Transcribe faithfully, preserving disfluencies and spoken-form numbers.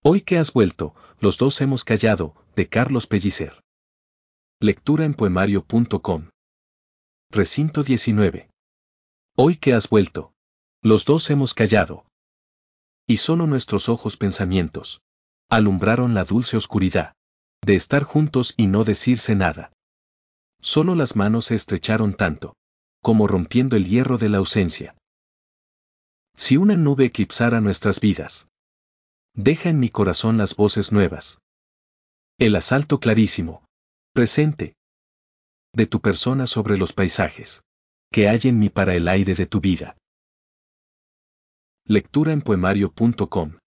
Hoy que has vuelto, los dos hemos callado, de Carlos Pellicer. Lectura en poemario punto com. Recinto diecinueve. Hoy que has vuelto, los dos hemos callado. Y solo nuestros ojos pensamientos alumbraron la dulce oscuridad de estar juntos y no decirse nada. Solo las manos se estrecharon tanto, como rompiendo el hierro de la ausencia. Si una nube eclipsara nuestras vidas, deja en mi corazón las voces nuevas. El asalto clarísimo, presente, de tu persona sobre los paisajes, que hay en mí para el aire de tu vida. Lectura en poemario punto com.